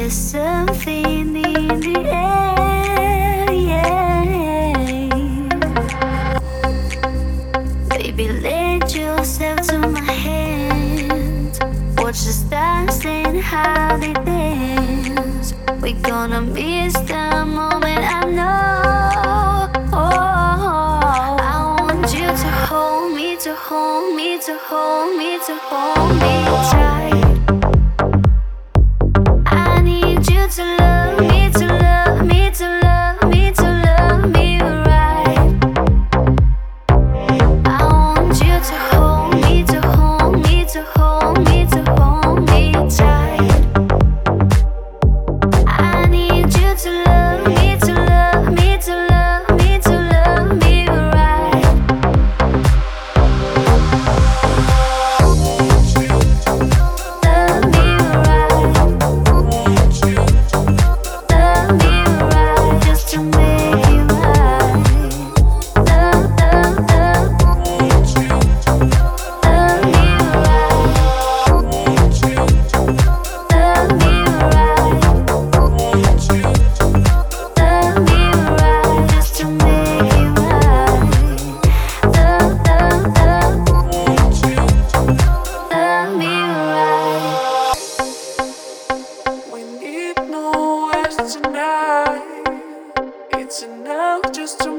There's something in the air, yeah. Baby, let yourself to my hand. Watch the stars and how they dance. We're gonna miss the moment, I know. I want you to hold me, to hold me, to hold me, to hold me tight. I need you to love me, to love me, to love me, to love me right. I want you to hold me, to hold me, to hold me, to hold me tight. I need you to love me, to love me, to love me, to love me right. Love me right. Love me right, just to make you right. Love, love, love. Love me right. Love me right, love me right, just to make you right. Love, love, love. Love me right. We need no words tonight. It's enough just to